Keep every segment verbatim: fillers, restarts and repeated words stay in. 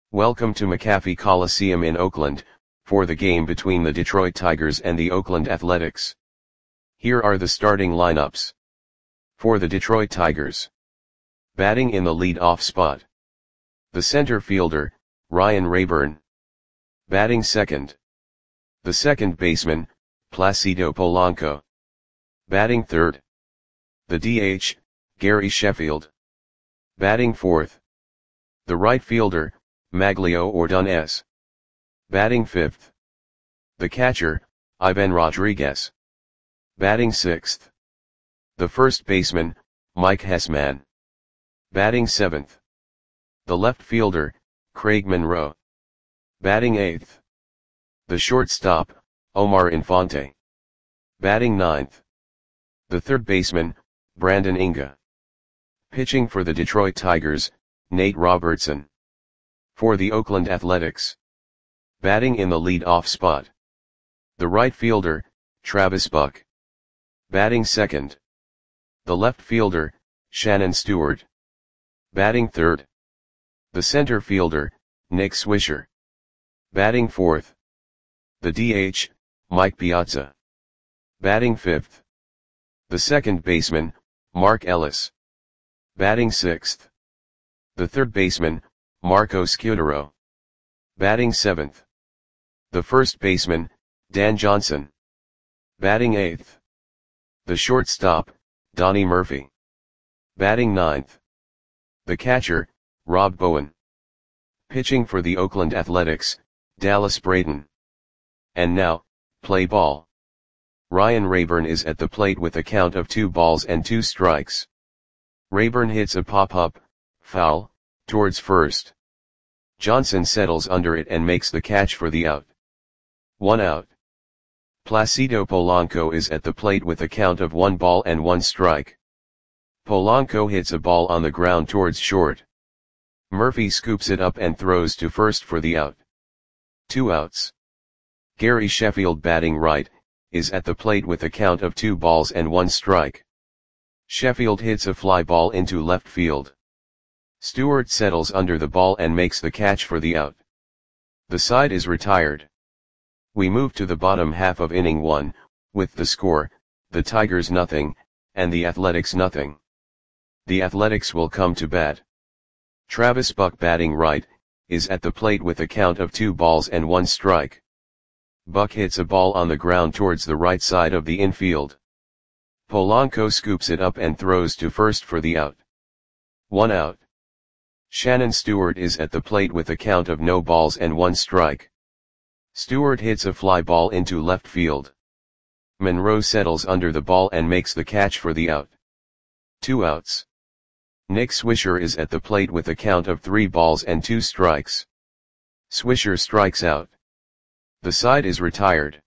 Welcome to McAfee Coliseum in Oakland, for the game between the Detroit Tigers and the Oakland Athletics. Here are the starting lineups. For the Detroit Tigers. Batting in the lead-off spot. The center fielder, Ryan Rayburn. Batting second. The second baseman, Placido Polanco. Batting third. The D H, Gary Sheffield. Batting fourth. The right fielder, Maglio Ordonez. Batting fifth. The catcher, Ivan Rodriguez. Batting sixth. The first baseman, Mike Hessman. Batting seventh. The left fielder, Craig Monroe. Batting eighth. The shortstop, Omar Infante. Batting ninth. The third baseman, Brandon Inga. Pitching for the Detroit Tigers, Nate Robertson. For the Oakland Athletics. Batting in the lead-off spot. The right fielder, Travis Buck. Batting second. The left fielder, Shannon Stewart. Batting third. The center fielder, Nick Swisher. Batting fourth. The D H, Mike Piazza. Batting fifth. The second baseman, Mark Ellis. Batting sixth. The third baseman, Marco Scudero. Batting seventh. The first baseman, Dan Johnson. Batting eighth. The shortstop, Donnie Murphy. Batting ninth. The catcher, Rob Bowen. Pitching for the Oakland Athletics, Dallas Braden. And now, play ball. Ryan Rayburn is at the plate with a count of two balls and two strikes. Rayburn hits a pop-up, foul, towards first. Johnson settles under it and makes the catch for the out. One out. Placido Polanco is at the plate with a count of one ball and one strike. Polanco hits a ball on the ground towards short. Murphy scoops it up and throws to first for the out. Two outs. Gary Sheffield, batting right, is at the plate with a count of two balls and one strike. Sheffield hits a fly ball into left field. Stewart settles under the ball and makes the catch for the out. The side is retired. We move to the bottom half of inning one, with the score, the Tigers nothing, and the Athletics nothing. The Athletics will come to bat. Travis Buck, batting right, is at the plate with a count of two balls and one strike. Buck hits a ball on the ground towards the right side of the infield. Polanco scoops it up and throws to first for the out. One out. Shannon Stewart is at the plate with a count of no balls and one strike. Stewart hits a fly ball into left field. Monroe settles under the ball and makes the catch for the out. Two outs. Nick Swisher is at the plate with a count of three balls and two strikes. Swisher strikes out. The side is retired.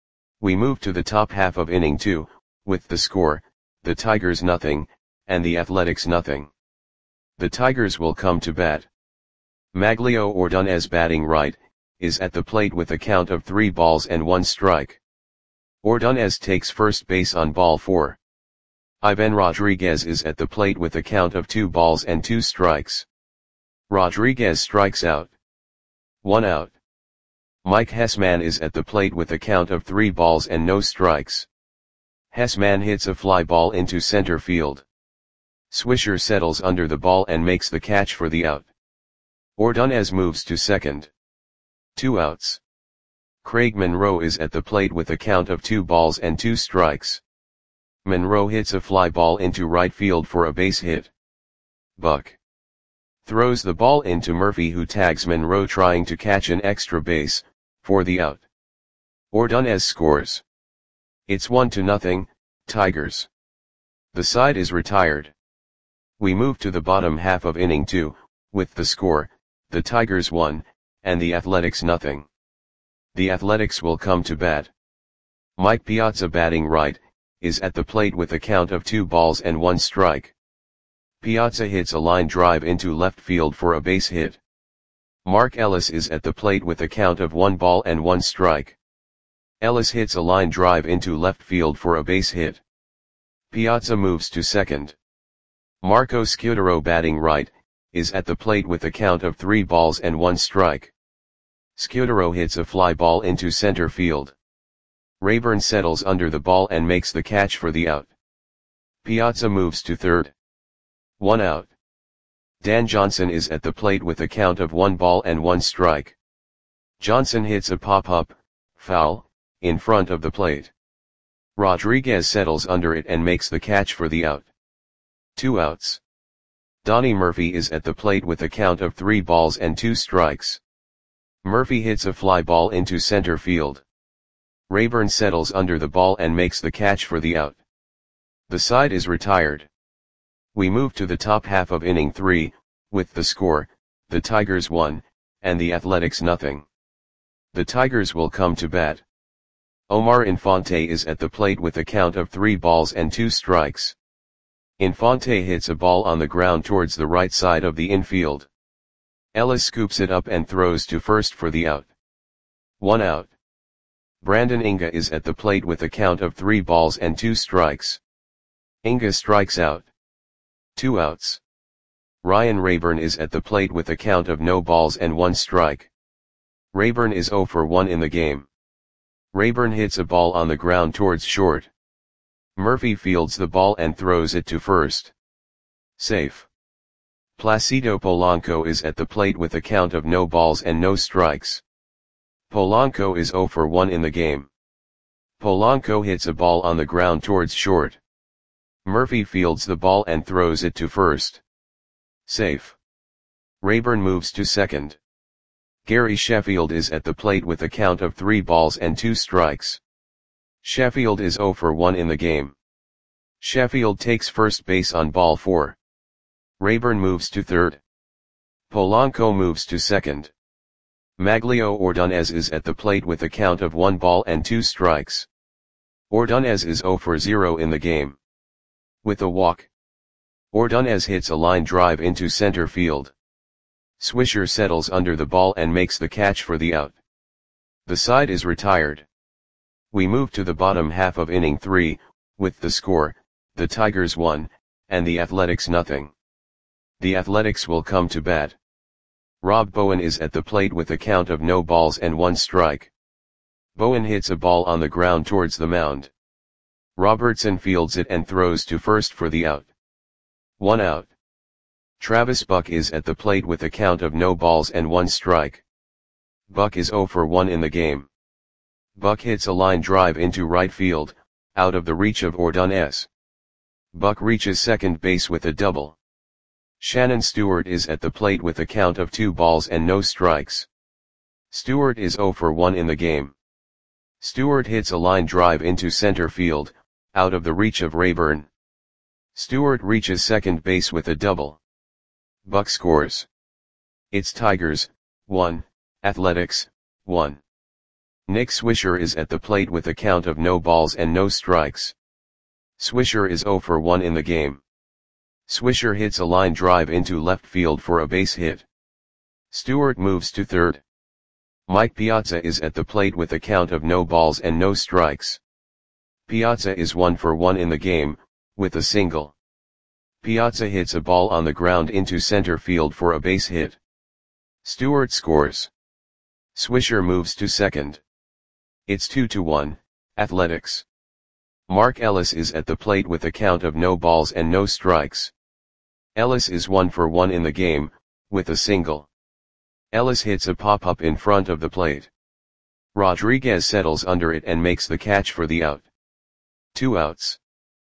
We move to the top half of inning two, with the score, the Tigers nothing, and the Athletics nothing. The Tigers will come to bat. Maglio Ordonez, batting right, is at the plate with a count of three balls and one strike. Ordonez takes first base on ball four. Ivan Rodriguez is at the plate with a count of two balls and two strikes. Rodriguez strikes out. One out. Mike Hessman is at the plate with a count of three balls and no strikes. Hessman hits a fly ball into center field. Swisher settles under the ball and makes the catch for the out. Ordonez moves to second. Two outs. Craig Monroe is at the plate with a count of two balls and two strikes. Monroe hits a fly ball into right field for a base hit. Buck throws the ball into Murphy, who tags Monroe trying to catch an extra base, for the out. Ordonez scores. It's one to nothing, Tigers. The side is retired. We move to the bottom half of inning two, with the score, the Tigers one, and the Athletics nothing. The Athletics will come to bat. Mike Piazza, batting right, is at the plate with a count of two balls and one strike. Piazza hits a line drive into left field for a base hit. Mark Ellis is at the plate with a count of one ball and one strike. Ellis hits a line drive into left field for a base hit. Piazza moves to second. Marco Scudero, batting right, is at the plate with a count of three balls and one strike. Scudero hits a fly ball into center field. Rayburn settles under the ball and makes the catch for the out. Piazza moves to third. One out. Dan Johnson is at the plate with a count of one ball and one strike. Johnson hits a pop-up, foul, in front of the plate. Rodriguez settles under it and makes the catch for the out. Two outs. Donnie Murphy is at the plate with a count of three balls and two strikes. Murphy hits a fly ball into center field. Rayburn settles under the ball and makes the catch for the out. The side is retired. We move to the top half of inning three, with the score, the Tigers one, and the Athletics nothing. The Tigers will come to bat. Omar Infante is at the plate with a count of three balls and two strikes. Infante hits a ball on the ground towards the right side of the infield. Ellis scoops it up and throws to first for the out. One out. Brandon Inga is at the plate with a count of three balls and two strikes. Inga strikes out. Two outs. Ryan Rayburn is at the plate with a count of no balls and one strike. Rayburn is zero for one in the game. Rayburn hits a ball on the ground towards short. Murphy fields the ball and throws it to first. Safe. Placido Polanco is at the plate with a count of no balls and no strikes. Polanco is zero for one in the game. Polanco hits a ball on the ground towards short. Murphy fields the ball and throws it to first. Safe. Rayburn moves to second. Gary Sheffield is at the plate with a count of three balls and two strikes. Sheffield is zero for one in the game. Sheffield takes first base on ball four. Rayburn moves to third. Polanco moves to second. Maglio Ordonez is at the plate with a count of one ball and two strikes. Ordonez is zero for zero in the game. With a walk, Ordonez hits a line drive into center field. Swisher settles under the ball and makes the catch for the out. The side is retired. We move to the bottom half of inning three, with the score, the Tigers one, and the Athletics nothing. The Athletics will come to bat. Rob Bowen is at the plate with a count of no balls and one strike. Bowen hits a ball on the ground towards the mound. Robertson fields it and throws to first for the out. One out. Travis Buck is at the plate with a count of no balls and one strike. Buck is zero for one in the game. Buck hits a line drive into right field, out of the reach of Ordonez. Buck reaches second base with a double. Shannon Stewart is at the plate with a count of two balls and no strikes. Stewart is zero for one in the game. Stewart hits a line drive into center field, out of the reach of Rayburn. Stewart reaches second base with a double. Buck scores. It's Tigers, one, Athletics, one. Nick Swisher is at the plate with a count of no balls and no strikes. Swisher is zero for one in the game. Swisher hits a line drive into left field for a base hit. Stewart moves to third. Mike Piazza is at the plate with a count of no balls and no strikes. Piazza is one for one in the game, with a single. Piazza hits a ball on the ground into center field for a base hit. Stewart scores. Swisher moves to second. It's two to one, Athletics. Mark Ellis is at the plate with a count of no balls and no strikes. Ellis is one for one in the game, with a single. Ellis hits a pop-up in front of the plate. Rodriguez settles under it and makes the catch for the out. Two outs.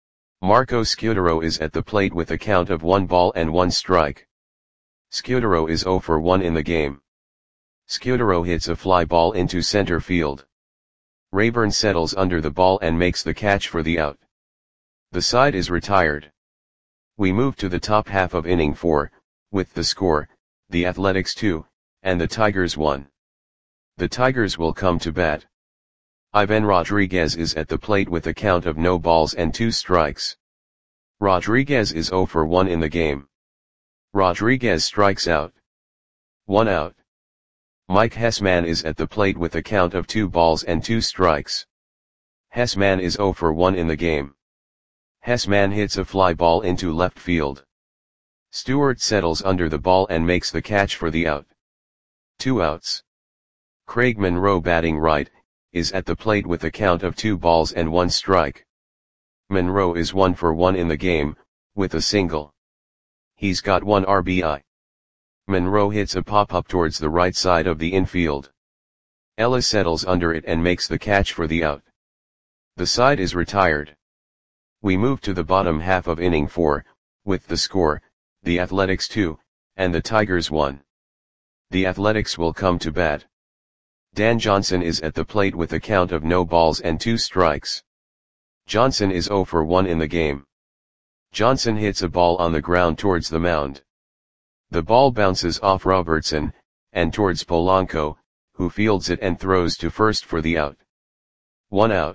Marco Scudero is at the plate with a count of one ball and one strike. Scudero is zero for one in the game. Scudero hits a fly ball into center field. Rayburn settles under the ball and makes the catch for the out. The side is retired. We move to the top half of inning four, with the score, the Athletics two, and the Tigers one. The Tigers will come to bat. Ivan Rodriguez is at the plate with a count of no balls and two strikes. Rodriguez is zero for one in the game. Rodriguez strikes out. One out. Mike Hessman is at the plate with a count of two balls and two strikes. Hessman is zero for one in the game. Hessman hits a fly ball into left field. Stewart settles under the ball and makes the catch for the out. Two outs. Craig Monroe, batting right, is at the plate with a count of two balls and one strike. Monroe is one for one in the game, with a single. He's got one R B I. Monroe hits a pop-up towards the right side of the infield. Ellis settles under it and makes the catch for the out. The side is retired. We move to the bottom half of inning four, with the score, the Athletics two, and the Tigers one. The Athletics will come to bat. Dan Johnson is at the plate with a count of no balls and two strikes. Johnson is oh for one in the game. Johnson hits a ball on the ground towards the mound. The ball bounces off Robertson, and towards Polanco, who fields it and throws to first for the out. One out.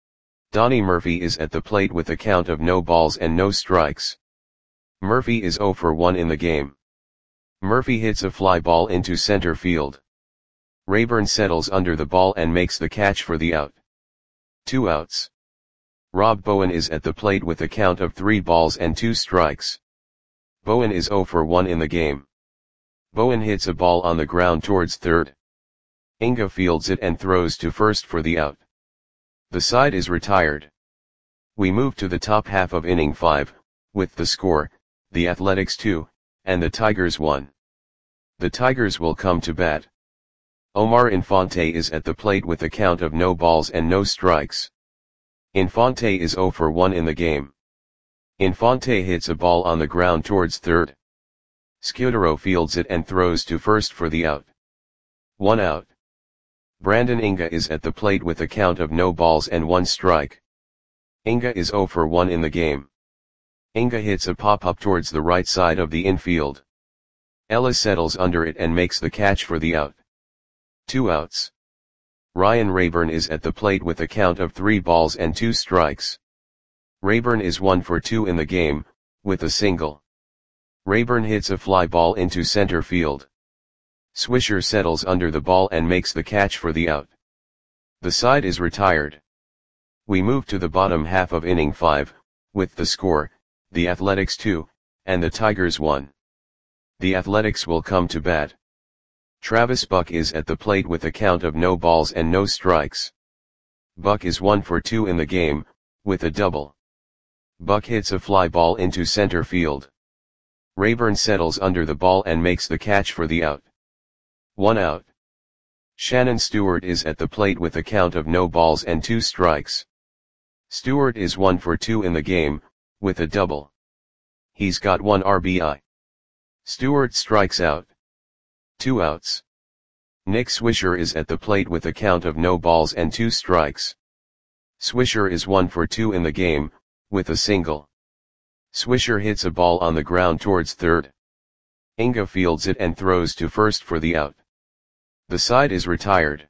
Donnie Murphy is at the plate with a count of no balls and no strikes. Murphy is oh for one in the game. Murphy hits a fly ball into center field. Rayburn settles under the ball and makes the catch for the out. Two outs. Rob Bowen is at the plate with a count of three balls and two strikes. Bowen is oh for one in the game. Bowen hits a ball on the ground towards third. Inga fields it and throws to first for the out. The side is retired. We move to the top half of inning five, with the score, the Athletics two, and the Tigers one. The Tigers will come to bat. Omar Infante is at the plate with a count of no balls and no strikes. Infante is oh for one in the game. Infante hits a ball on the ground towards third. Scudero fields it and throws to first for the out. One out. Brandon Inga is at the plate with a count of no balls and one strike. Inga is oh for one in the game. Inga hits a pop-up towards the right side of the infield. Ellis settles under it and makes the catch for the out. Two outs. Ryan Rayburn is at the plate with a count of three balls and two strikes. Rayburn is one for two in the game, with a single. Rayburn hits a fly ball into center field. Swisher settles under the ball and makes the catch for the out. The side is retired. We move to the bottom half of inning five, with the score, the Athletics two, and the Tigers one. The Athletics will come to bat. Travis Buck is at the plate with a count of no balls and no strikes. Buck is one for two in the game, with a double. Buck hits a fly ball into center field. Rayburn settles under the ball and makes the catch for the out. One out. Shannon Stewart is at the plate with a count of no balls and two strikes. Stewart is one for two in the game, with a double. He's got one R B I. Stewart strikes out. Two outs. Nick Swisher is at the plate with a count of no balls and two strikes. Swisher is one for two in the game, with a single. Swisher hits a ball on the ground towards third. Inga fields it and throws to first for the out. The side is retired.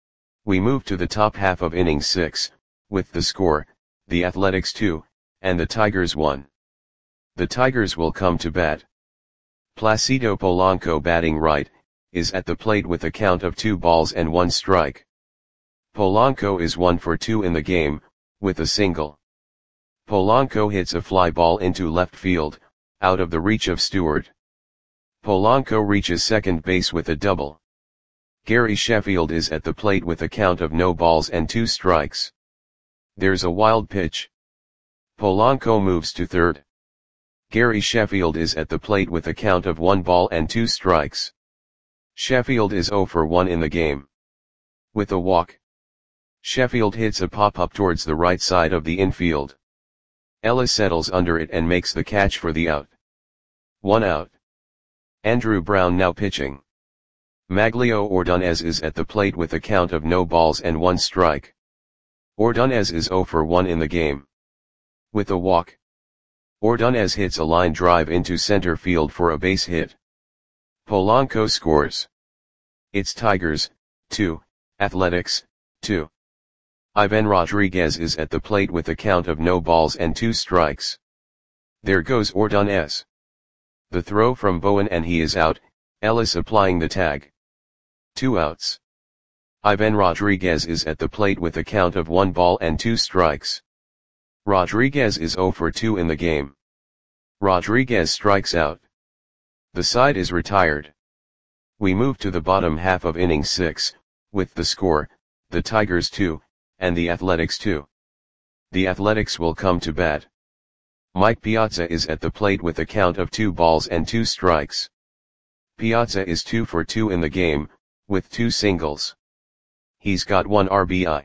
We move to the top half of inning six, with the score, the Athletics two, and the Tigers one. The Tigers will come to bat. Placido Polanco, batting right, is at the plate with a count of two balls and one strike. Polanco is one for two in the game, with a single. Polanco hits a fly ball into left field, out of the reach of Stewart. Polanco reaches second base with a double. Gary Sheffield is at the plate with a count of no balls and two strikes. There's a wild pitch. Polanco moves to third. Gary Sheffield is at the plate with a count of one ball and two strikes. Sheffield is oh for one in the game. With a walk. Sheffield hits a pop-up towards the right side of the infield. Ellis settles under it and makes the catch for the out. One out. Andrew Brown now pitching. Maglio Ordonez is at the plate with a count of no balls and one strike. Ordonez is oh for one in the game. With a walk. Ordonez hits a line drive into center field for a base hit. Polanco scores. It's Tigers, two, Athletics, two. Ivan Rodriguez is at the plate with a count of no balls and two strikes. There goes Ordonez. The throw from Bowen and he is out, Ellis applying the tag. Two outs. Ivan Rodriguez is at the plate with a count of one ball and two strikes. Rodriguez is oh for two in the game. Rodriguez strikes out. The side is retired. We move to the bottom half of inning six, with the score, the Tigers two, and the Athletics two. The Athletics will come to bat. Mike Piazza is at the plate with a count of two balls and two strikes. Piazza is two for two in the game, with two singles. He's got one R B I.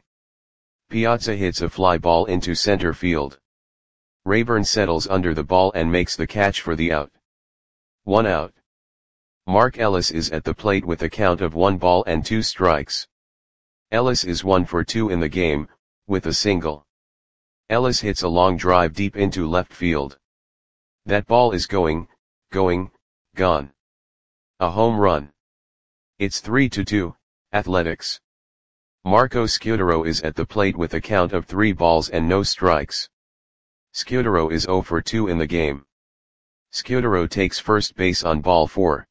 Piazza hits a fly ball into center field. Rayburn settles under the ball and makes the catch for the out. One out. Mark Ellis is at the plate with a count of one ball and two strikes. Ellis is one for two in the game, with a single. Ellis hits a long drive deep into left field. That ball is going, going, gone. A home run. It's three to two, Athletics. Marco Scutaro is at the plate with a count of three balls and no strikes. Scutaro is zero for two in the game. Scutaro takes first base on ball four.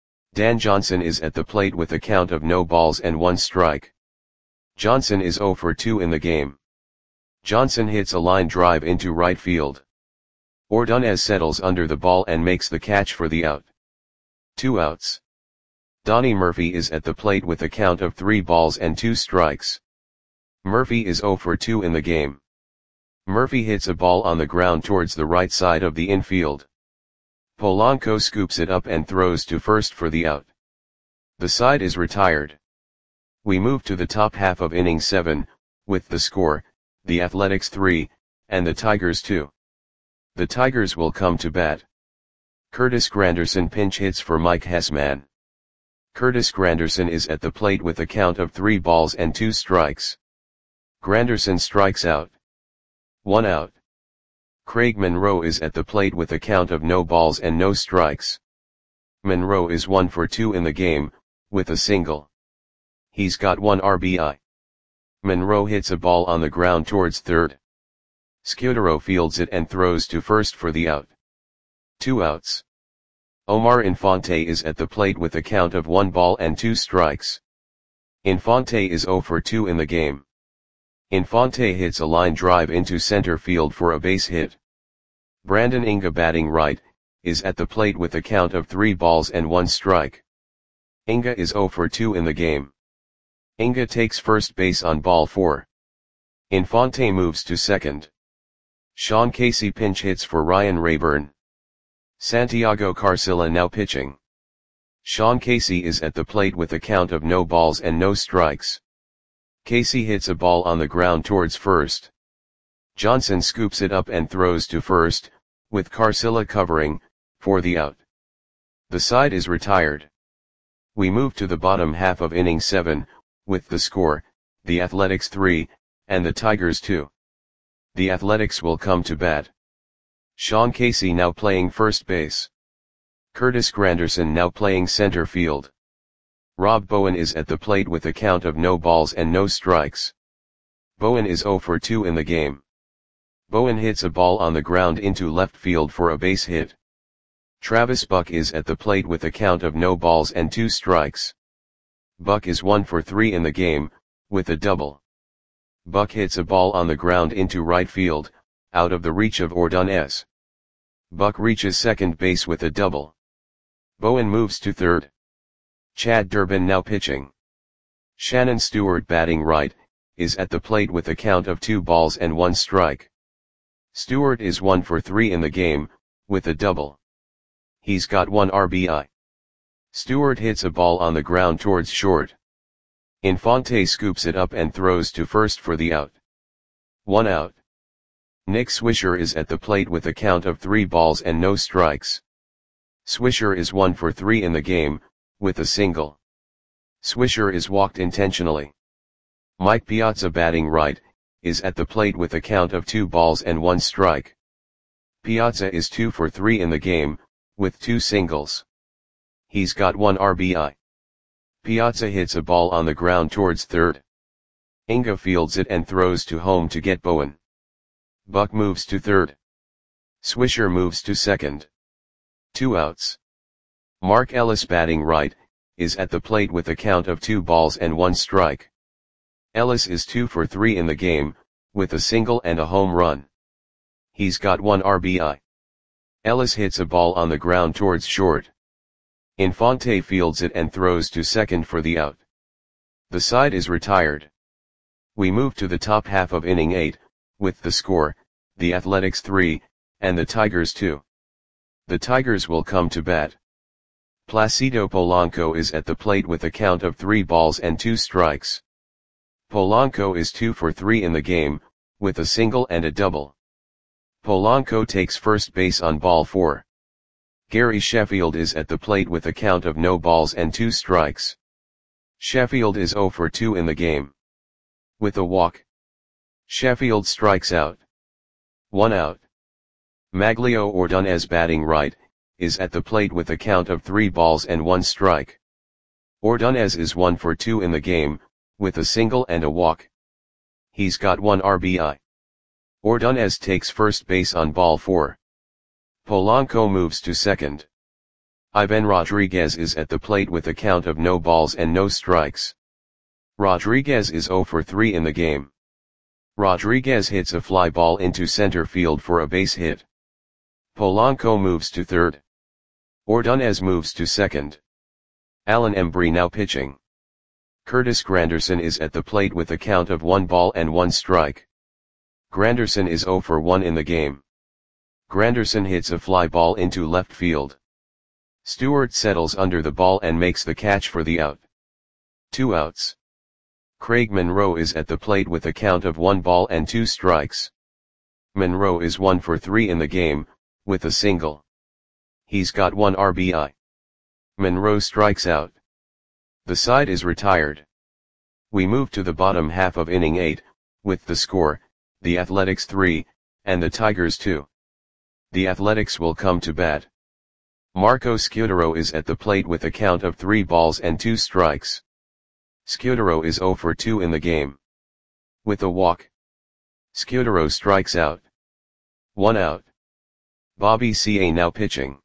Dan Johnson is at the plate with a count of no balls and one strike. Johnson is zero for two in the game. Johnson hits a line drive into right field. Ordonez settles under the ball and makes the catch for the out. Two outs. Donnie Murphy is at the plate with a count of three balls and two strikes. Murphy is zero for two in the game. Murphy hits a ball on the ground towards the right side of the infield. Polanco scoops it up and throws to first for the out. The side is retired. We move to the top half of inning seven, with the score, the Athletics three, and the Tigers two. The Tigers will come to bat. Curtis Granderson pinch hits for Mike Hessman. Curtis Granderson is at the plate with a count of three balls and two strikes. Granderson strikes out. One out. Craig Monroe is at the plate with a count of no balls and no strikes. Monroe is one for two in the game, with a single. He's got one R B I. Monroe hits a ball on the ground towards third. Scutaro fields it and throws to first for the out. Two outs. Omar Infante is at the plate with a count of one ball and two strikes. Infante is zero for two in the game. Infante hits a line drive into center field for a base hit. Brandon Inga, batting right, is at the plate with a count of three balls and one strike. Inga is zero for two in the game. Inga takes first base on ball four. Infante moves to second. Sean Casey pinch hits for Ryan Rayburn. Santiago Carcilla now pitching. Sean Casey is at the plate with a count of no balls and no strikes. Casey hits a ball on the ground towards first. Johnson scoops it up and throws to first, with Carcilla covering, for the out. The side is retired. We move to the bottom half of inning seven, with the score, the Athletics three, and the Tigers two. The Athletics will come to bat. Sean Casey now playing first base. Curtis Granderson now playing center field. Rob Bowen is at the plate with a count of no balls and no strikes. Bowen is zero for two in the game. Bowen hits a ball on the ground into left field for a base hit. Travis Buck is at the plate with a count of no balls and two strikes. Buck is one for three in the game, with a double. Buck hits a ball on the ground into right field, out of the reach of Ordonez. Buck reaches second base with a double. Bowen moves to third. Chad Durbin now pitching. Shannon Stewart, batting right, is at the plate with a count of two balls and one strike. Stewart is one for three in the game, with a double. He's got one R B I. Stewart hits a ball on the ground towards short. Infante scoops it up and throws to first for the out. One out. Nick Swisher is at the plate with a count of three balls and no strikes. Swisher is one for three in the game, with a single. Swisher is walked intentionally. Mike Piazza, batting right, is at the plate with a count of two balls and one strike. Piazza is two for three in the game, with two singles. He's got one R B I. Piazza hits a ball on the ground towards third. Inga fields it and throws to home to get Bowen. Buck moves to third. Swisher moves to second. Two outs. Mark Ellis, batting right, is at the plate with a count of two balls and one strike. Ellis is two for three in the game, with a single and a home run. He's got one R B I. Ellis hits a ball on the ground towards short. Infante fields it and throws to second for the out. The side is retired. We move to the top half of inning eight, with the score, the Athletics three, and the Tigers two. The Tigers will come to bat. Placido Polanco is at the plate with a count of three balls and two strikes. Polanco is two for three in the game, with a single and a double. Polanco takes first base on ball four. Gary Sheffield is at the plate with a count of no balls and two strikes. Sheffield is zero for two in the game. With a walk, Sheffield strikes out. One out. Maglio Ordonez, batting right, is at the plate with a count of three balls and one strike. Ordonez is one for two in the game, with a single and a walk. He's got one R B I. Ordonez takes first base on ball four. Polanco moves to second. Ivan Rodriguez is at the plate with a count of no balls and no strikes. Rodriguez is zero for three in the game. Rodriguez hits a fly ball into center field for a base hit. Polanco moves to third. Ordonez moves to second. Alan Embry now pitching. Curtis Granderson is at the plate with a count of one ball and one strike. Granderson is zero for one in the game. Granderson hits a fly ball into left field. Stewart settles under the ball and makes the catch for the out. Two outs. Craig Monroe is at the plate with a count of one ball and two strikes. Monroe is one for three in the game, with a single. He's got one R B I. Monroe strikes out. The side is retired. We move to the bottom half of inning eight, with the score, the Athletics three, and the Tigers two. The Athletics will come to bat. Marco Scutaro is at the plate with a count of three balls and two strikes. Scutaro is zero for two in the game. With a walk, Scutaro strikes out. One out. Bobby C A now pitching.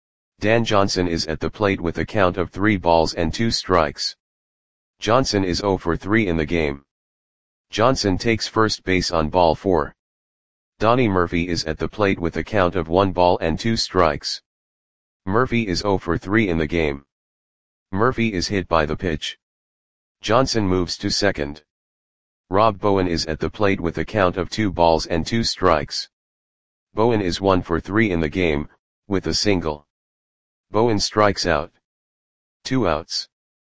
Dan Johnson is at the plate with a count of three balls and two strikes. Johnson is zero for three in the game. Johnson takes first base on ball four. Donnie Murphy is at the plate with a count of one ball and two strikes. Murphy is zero for three in the game. Murphy is hit by the pitch. Johnson moves to second. Rob Bowen is at the plate with a count of two balls and two strikes. Bowen is one for three in the game, with a single. Bowen strikes out. Two outs.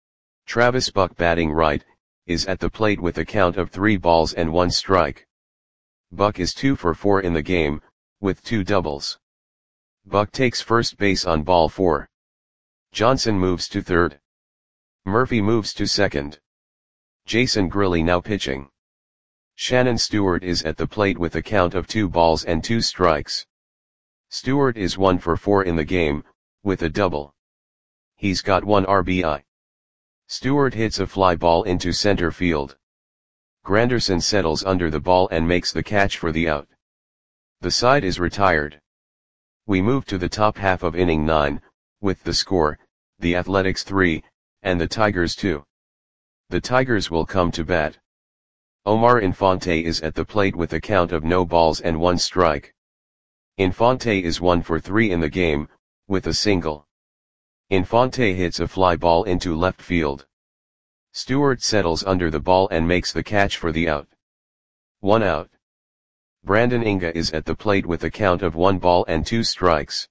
Travis Buck, batting right, is at the plate with a count of three balls and one strike. Buck is two for four in the game, with two doubles. Buck takes first base on ball four. Johnson moves to third. Murphy moves to second. Jason Grilli now pitching. Shannon Stewart is at the plate with a count of two balls and two strikes. Stewart is one for four in the game, with a double. He's got one R B I. Stewart hits a fly ball into center field. Granderson settles under the ball and makes the catch for the out. The side is retired. We move to the top half of inning nine, with the score, the Athletics three, and the Tigers two. The Tigers will come to bat. Omar Infante is at the plate with a count of no balls and one strike. Infante is one for three in the game, with a single. Infante hits a fly ball into left field. Stewart settles under the ball and makes the catch for the out. One out. Brandon Inga is at the plate with a count of one ball and two strikes.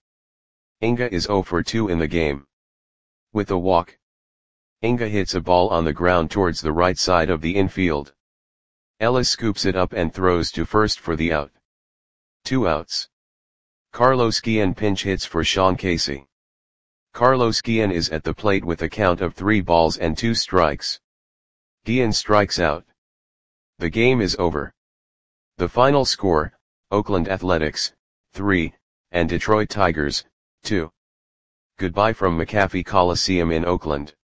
Inga is zero for two in the game. With a walk, Inga hits a ball on the ground towards the right side of the infield. Ellis scoops it up and throws to first for the out. Two outs. Carlos Guillen pinch hits for Sean Casey. Carlos Guillen is at the plate with a count of three balls and two strikes. Guillen strikes out. The game is over. The final score, Oakland Athletics, three, and Detroit Tigers, two. Goodbye from McAfee Coliseum in Oakland.